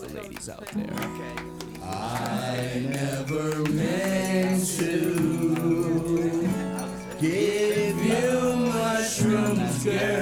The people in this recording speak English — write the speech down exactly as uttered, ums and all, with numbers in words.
ladies out there. I never meant to give you mushrooms, girl.